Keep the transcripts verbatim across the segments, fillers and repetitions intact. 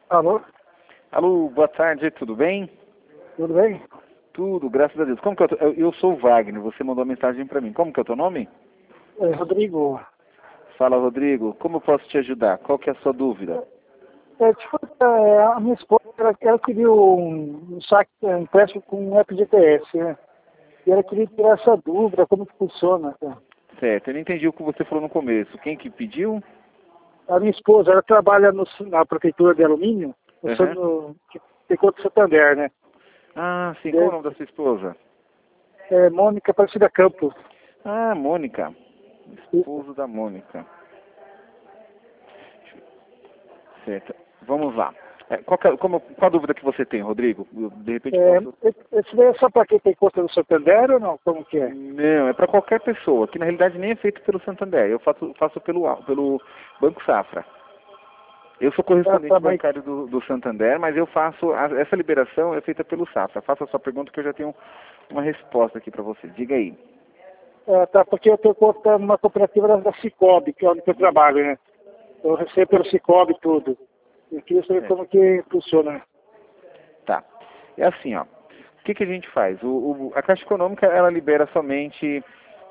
Alô, Alô, boa tarde, tudo bem? tudo bem? Tudo, graças a Deus. Como que eu, tô? eu, eu sou o Wagner, você mandou uma mensagem para mim. Como que é o teu nome? É, Rodrigo, Fala, Rodrigo. Como eu posso te ajudar? Qual que é a sua dúvida? é, tipo, é, a minha esposa, ela, ela queria um, um saque, um empréstimo com um F G T S, né? E ela queria tirar essa dúvida, como que funciona, cara. Certo, eu não entendi o que você falou no começo. Quem que pediu? A minha esposa, ela trabalha no, na prefeitura de alumínio, no, Aham. no, que tem conta Santander, né? Ah, sim. Qual é o nome É, da sua esposa? é Mônica Aparecida Campos. Ah, Mônica. Esposo da Mônica. Certo. Vamos lá. É, qual, que é- como- qual a dúvida que você tem, Rodrigo? Eu, de repente É, posso... esse daí é só para quem tem conta no Santander ou não? Como que é? Não, é para qualquer pessoa, que na realidade nem é feito pelo Santander. Eu faço, faço pelo, pelo Banco Safra. Eu sou Ah, correspondente tá, mas, bancário do, do Santander, mas eu faço, a- essa liberação é feita pelo Safra. Faça a sua pergunta que eu já tenho uma resposta aqui para você. Diga aí. é, tá, porque eu tenho conta numa cooperativa da, da Cicobi, que é onde eu trabalho, né? Eu recebo pelo Cicobi tudo. Eu queria saber É, como que funciona. tá. É assim, ó. O que, que a gente faz? O, o- a Caixa Econômica, ela libera somente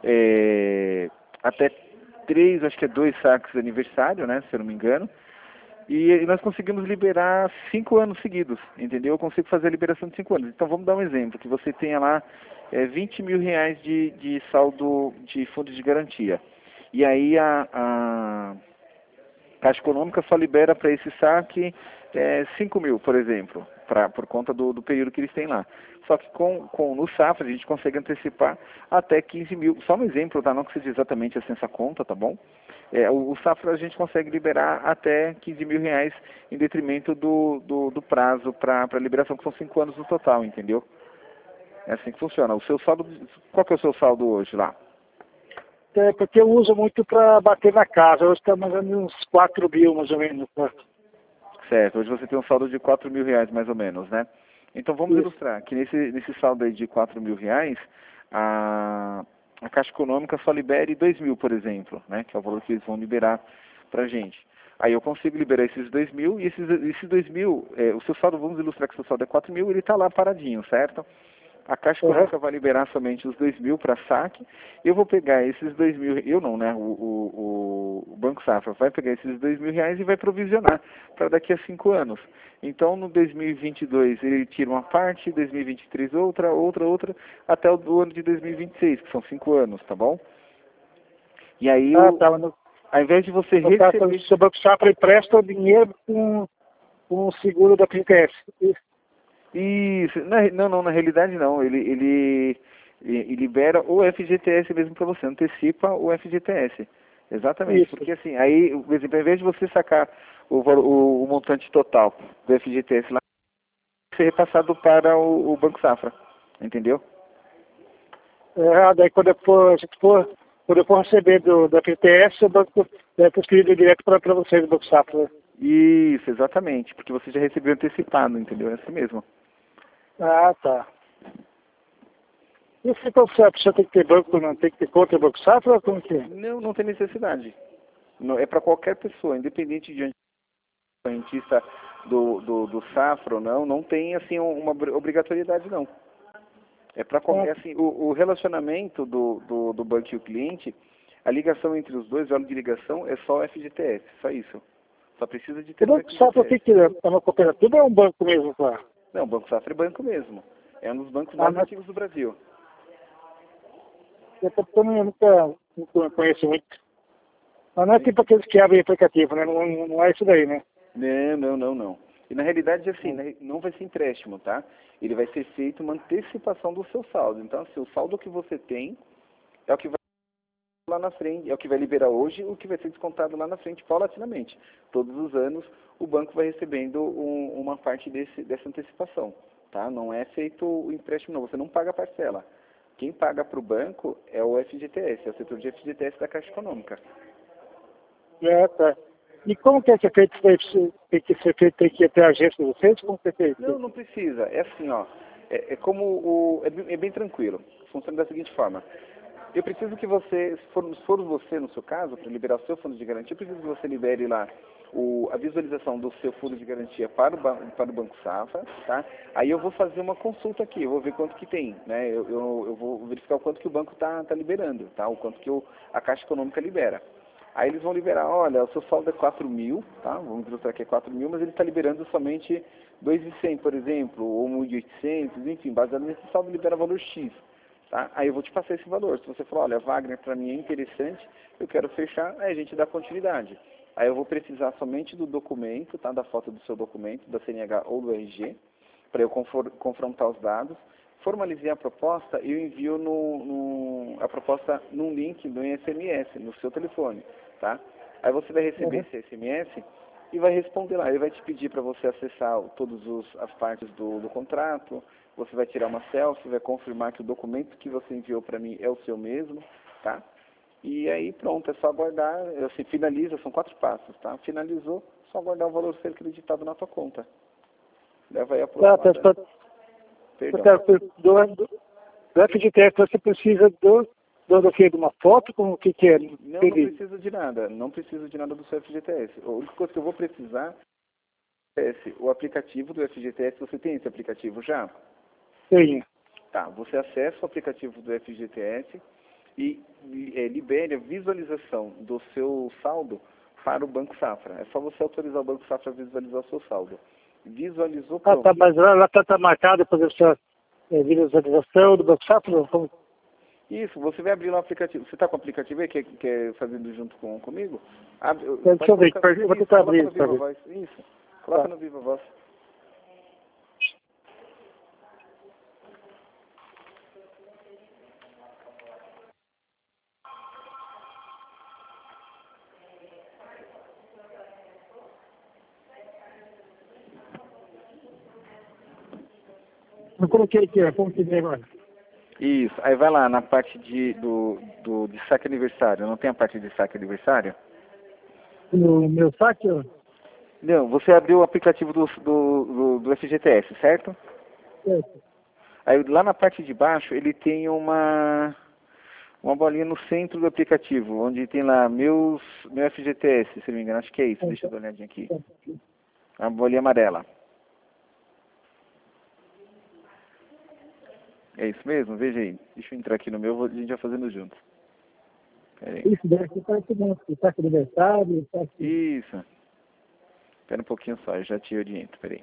é, até três, acho que é dois saques de aniversário, né? Se eu não me engano. E, e nós conseguimos liberar cinco anos seguidos, entendeu? Eu consigo fazer a liberação de cinco anos. Então vamos dar um exemplo, que você tenha lá é, vinte mil reais de, de saldo de fundo de garantia. E aí a, a Caixa Econômica só libera para esse saque é, cinco mil, por exemplo, pra, por conta do, do período que eles têm lá. Só que com, com no Safra a gente consegue antecipar até quinze mil. Só um exemplo, tá? Não que seja exatamente assim essa conta, tá bom? É, o, o Safra a gente consegue liberar até quinze mil reais em detrimento do, do, do prazo para liberação, que são cinco anos no total, entendeu? É assim que funciona. O seu saldo, qual que é o seu saldo hoje lá? É porque eu uso muito para bater na casa. Hoje está mais ou menos uns quatro mil, mais ou menos. Né? Certo, hoje você tem um saldo de quatro mil reais mais ou menos, né? Então vamos Isso. ilustrar que nesse, nesse saldo aí de quatro mil reais, a, a Caixa Econômica só libere dois mil, por exemplo, né? Que é o valor que eles vão liberar pra gente. Aí eu consigo liberar esses dois mil e esses, esses dois mil, é, o seu saldo, vamos ilustrar que o seu saldo é quatro mil, ele está lá paradinho, certo? A Caixa Uhum. Econômica vai liberar somente os dois mil para saque. Eu vou pegar esses dois mil, eu não, né? O, o, o Banco Safra vai pegar esses dois mil reais e vai provisionar para daqui a cinco anos. Então, no dois mil e vinte e dois ele tira uma parte, dois mil e vinte e três outra, outra, outra, até o do ano de dois mil e vinte e seis, que são cinco anos, tá bom? E aí, Ah, o, tá. No, ao invés de você no caso, o receber... seu Banco Safra empresta o dinheiro com, com o seguro da F G T S. Isso. Isso, na, não, não, na realidade não. Ele, ele, ele libera o F G T S mesmo para você, antecipa o F G T S. Exatamente, Isso. porque assim, aí, por exemplo, ao invés de você sacar o, valo- o, o montante total do F G T S lá, ser repassado para o, o Banco Safra, entendeu? É, daí quando eu for, a gente for, quando eu for receber do, da F G T S, o banco é transferido direto para vocês do Banco Safra. Né? Isso, exatamente, porque você já recebeu antecipado, entendeu? É assim mesmo. Ah, tá. E se então, se a pessoa tem que ter banco, não tem que ter conta no Banco Safra, ou como que é? Não, não tem necessidade. Não, é para qualquer pessoa, independente de onde o cientista do, do, do Safra ou não, não tem assim uma obrigatoriedade não. É para Ah, é assim, o, o relacionamento do, do, do banco e o cliente, a ligação entre os dois, o elo de ligação, é só o F G T S, só isso. Só precisa de o ter o Banco Safra, o F G T S. que que é? É uma cooperativa ou é um banco mesmo, claro? Não, o Banco Safra é banco mesmo. É um dos bancos Ah, mais mas antigos do Brasil. eu também nunca, nunca conheço muito. Mas não é tipo aqueles que abrem aplicativo, né? Não, não, não é isso daí, né? Não, não, não, não. E na realidade, assim, né, não vai ser empréstimo, tá? Ele vai ser feito uma antecipação do seu saldo. Então, assim, o saldo que você tem é o que vai lá na frente, é o que vai liberar hoje, o que vai ser descontado lá na frente paulatinamente. Todos os anos o banco vai recebendo um, uma parte desse, dessa antecipação, tá? Não é feito o empréstimo, não. Você não paga a parcela. Quem paga para o banco é o F G T S, é o setor de F G T S da Caixa Econômica. É, tá. E como que é que é feito isso aí? Tem que ser feito, tem que ir até a agência de vocês? Como que é Não, feito? não precisa. É assim, ó. É, é como o. É bem, é bem tranquilo. Funciona da seguinte forma. Eu preciso que você, se for, se for você no seu caso, para liberar o seu fundo de garantia, eu preciso que você libere lá o, a visualização do seu fundo de garantia para o, ba- para o Banco Safra, tá? Aí eu vou fazer uma consulta aqui, eu vou ver quanto que tem, né? Eu, eu, eu vou verificar o quanto que o banco está tá liberando, tá? O quanto que o, a Caixa Econômica libera. Aí eles vão liberar, olha, o seu saldo é quatro mil, tá? Vamos ilustrar que é quatro mil, mas ele está liberando somente dois mil e cem, por exemplo, ou mil e oitocentos, enfim, baseado nesse saldo libera valor X. Tá? Aí eu vou te passar esse valor. Se você falar, olha, Wagner, para mim é interessante, eu quero fechar, aí a gente dá continuidade. Aí eu vou precisar somente do documento, tá? Da foto do seu documento, da C N H ou do R G, para eu confor- confrontar os dados. Formalizei a proposta e eu envio no, no- a proposta num link do S M S, no seu telefone. Tá? Aí você vai receber Uhum. esse S M S e vai responder lá. Ele vai te pedir para você acessar todas as partes do, do contrato, você vai tirar uma selfie, vai confirmar que o documento que você enviou para mim é o seu mesmo, tá? E aí pronto, é só aguardar, assim, finaliza, são quatro passos, tá? Finalizou, só aguardar o valor ser acreditado na tua conta. Leva aí Tá, tá, aproximadamente. tá, Perdão. tá, do, do, do F G T S você precisa do, do, do quê? De uma foto? Como o que que é? Não, não Entendi. preciso de nada, não preciso de nada do seu F G T S. A única coisa que eu vou precisar é esse, o aplicativo do F G T S. Você tem esse aplicativo já? Tenho. Tá, você acessa o aplicativo do F G T S e é, libere a visualização do seu saldo para o Banco Safra. É só você autorizar o Banco Safra a visualizar o seu saldo. Visualizou, Ah, tá, pronto. mas ela está tá marcada para fazer essa é, visualização do Banco Safra? Como- Isso, você vai abrir lá o aplicativo. Você está com o aplicativo aí, quer, quer fazendo junto com, comigo? Abre, Deixa pode eu ver, colocar, eu vou isso, tentar coloca abrir no isso para Viva ver. Voz. Isso, coloca Tá. no Viva Voz. Eu coloquei aqui, ó, como que vem agora? Isso, aí vai lá na parte de, do, do, de saque aniversário. Não tem a parte de saque aniversário? No meu saque, ó. Não, você abriu o aplicativo do, do, do, do F G T S, certo? Certo. Aí lá na parte de baixo ele tem uma uma bolinha no centro do aplicativo, onde tem lá meus meu F G T S, se não me engano, acho que é isso. Deixa eu dar uma olhadinha aqui. A bolinha amarela. É isso mesmo? Veja aí. Deixa eu entrar aqui no meu, vou- a gente vai fazendo junto. Pera aí. Isso deve ser saque bom, saque aniversário, saque... Isso. Espera um pouquinho só, eu já te oriento, peraí.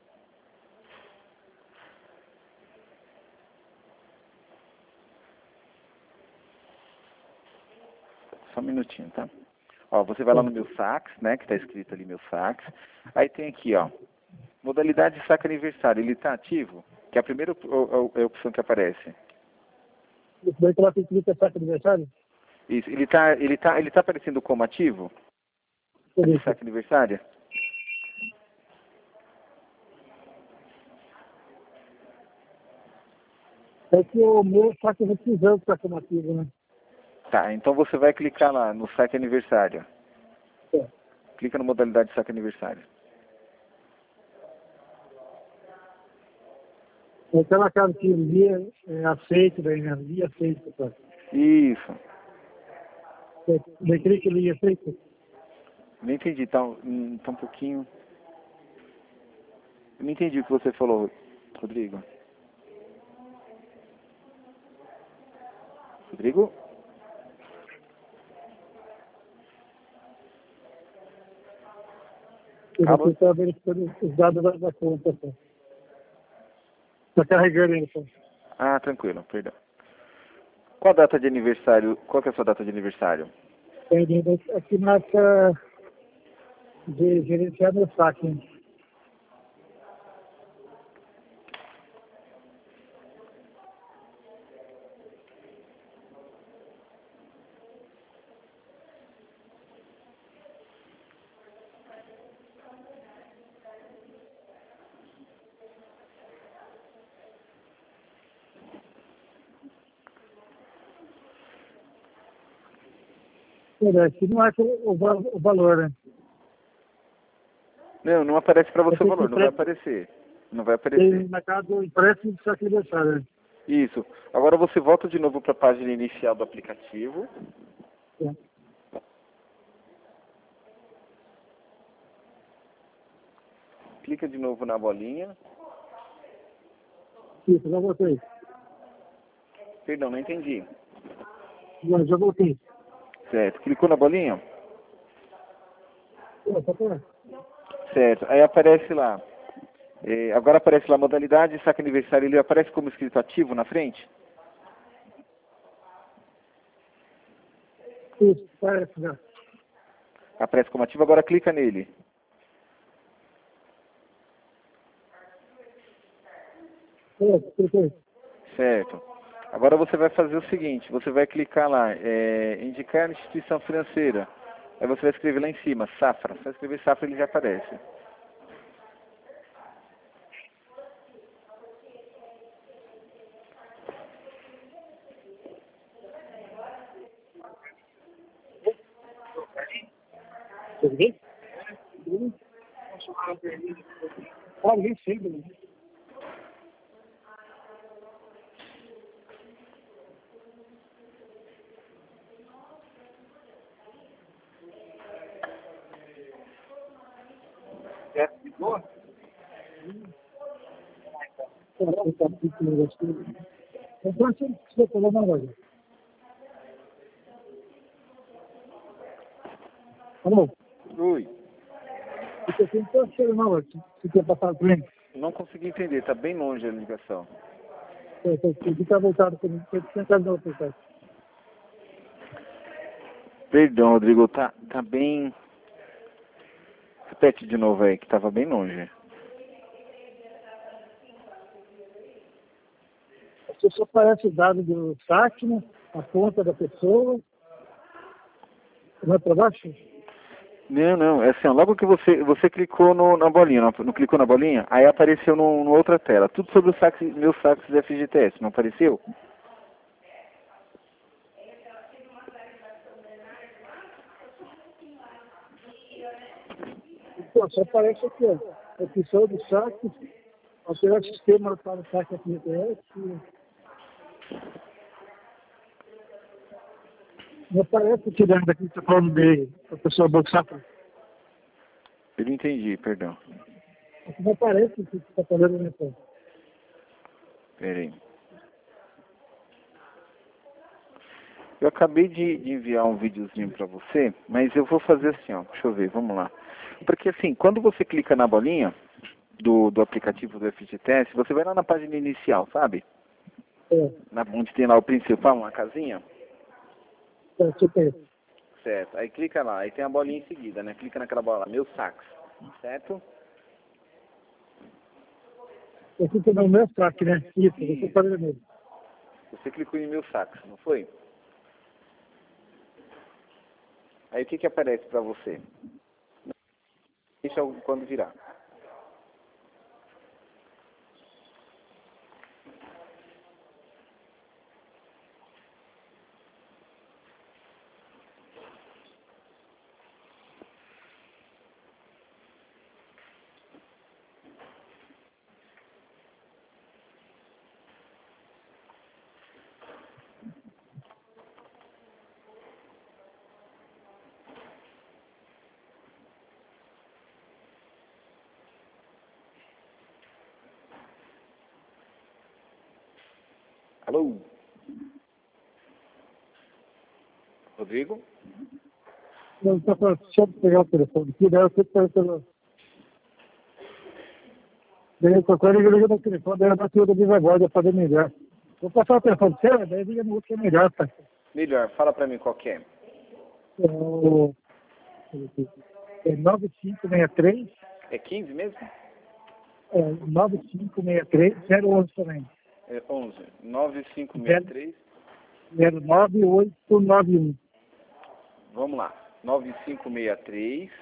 Só um minutinho, tá? Ó, você vai lá no meu sax, né, que tá escrito ali meu sax. Aí tem aqui, ó, modalidade de saque aniversário, ele tá ativo? Que é a primeira op- o- o- é a opção que aparece. Isso daí que ela tem que ir para saque aniversário? Isso, ele tá, ele tá, ele tá aparecendo como ativo? Por De isso. saque aniversário? É que o meu saque requisando para ser ativo, né? Tá, então você vai clicar lá no saque aniversário. É. Clica na modalidade de saque aniversário. Então ela cabe que o dia é aceito, daí, né? Dia aceito, tá? Isso. Daí clica ali, aceito. Não entendi, tá, um- tá um pouquinho... Eu não entendi o que você falou, Rodrigo. Rodrigo? Eu Alô? vou tentar verificando os dados da, da conta, tá? Tá carregando ainda, tá? Ah, tranquilo, perdão. Qual a data de aniversário? Qual que é a sua data de aniversário? Tem ainda aqui marca de gerenciar meu saque, hein? Olha, aqui não acha o, va- o valor, né? Não, não aparece para você o Eu tenho que valor, não vai pre- aparecer. Não vai aparecer. Tem marcado empréstimo de saque aniversário, né? Isso. Agora você volta de novo para a página inicial do aplicativo. É. clica de novo na bolinha. Isso, já voltei. Perdão, não entendi. Já, já voltei. Certo, clicou na bolinha? Pô, tá bom. Certo, aí aparece lá. É, agora aparece lá modalidade, saque aniversário, ele aparece como escrito ativo na frente? Isso, parece já. Aparece como ativo, agora clica nele. É, cliquei. Certo. Agora você vai fazer o seguinte, você vai clicar lá, é, indicar instituição financeira. Aí você vai escrever lá em cima, Safra. Se você escrever Safra, ele já aparece. Tudo bem? Ah, nem sei, né? É, de boa? Caramba, tá aqui com o negócio. Então, você precisa falar na loja. Alô? Oi. Você tem que ter na loja. Se quer passar por mim. Não consegui entender, está bem longe a ligação. Você tem que estar voltado por mim. Tem que sentar no outro site. Perdão, Rodrigo, tá, tá bem... Repete de novo aí, que estava bem longe. Você só aparece o dado do saque, né? A conta da pessoa. Vai para baixo? Não, não, é assim, ó, logo que você, você clicou no, na bolinha, não, não clicou na bolinha, aí apareceu no, no outra tela, tudo sobre os saques, meus saques da F G T S, não apareceu? Então, só aparece aqui, ó. Opção do saque, alterar o sistema para o saque F G T S. Não aparece tirando daqui que está falando de a pessoa boxar. Eu não entendi, perdão. Não aparece o que está falando na conta. Peraí. Eu acabei de, de enviar um videozinho para você, mas eu vou fazer assim, ó, deixa eu ver, vamos lá. Porque assim, quando você clica na bolinha do, do aplicativo do F G T S, você vai lá na página inicial, sabe? É, Na, onde tem lá o principal, uma casinha. é, super. Certo, aí clica lá, aí tem a bolinha em seguida, né? Clica naquela bola lá, meus saques, certo? Aqui tem o meu saque, né? Isso, você Isso. está vendo mesmo. Você clicou em meus saques, não foi? Aí o que que aparece para você? Deixa eu- quando virar. Alô? Rodrigo? Não, está falando, deixa eu pegar o telefone aqui, daí eu sei que está pelo... Daí eu procuro e ligo no telefone, daí eu bati o da Bisagorda para ver melhor. Vou passar o telefone para você, daí liga no outro que é melhor, tá? Melhor, fala para mim qual que é. É o... É nove cinco seis três, É quinze mesmo? é nove cinco seis três, zero onze também. É onze. nove cinco seis três. zero nove oito nove um. Vamos lá. nove cinco seis três.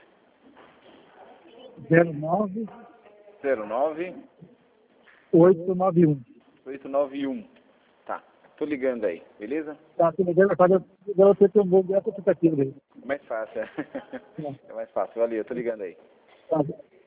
zero nove zero nove oito nove um. oito nove um. Tá. Tô ligando aí, beleza? Tá, se me deu, agora eu tenho que um bom aplicativo dele. É mais fácil, é. Tá, É mais fácil. Valeu, tô ligando aí. tá.